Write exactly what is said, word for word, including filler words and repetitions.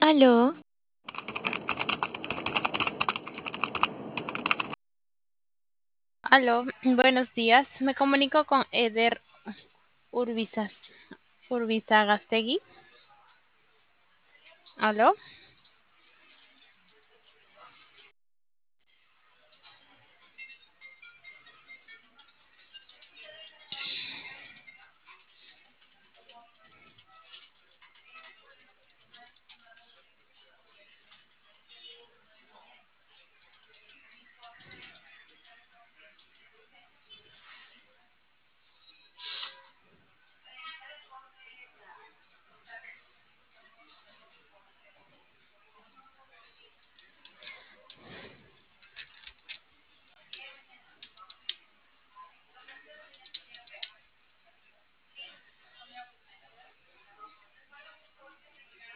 Aló, Aló, buenos días. Me comunico con Eder Urbizas, Urbizagastegui. Aló.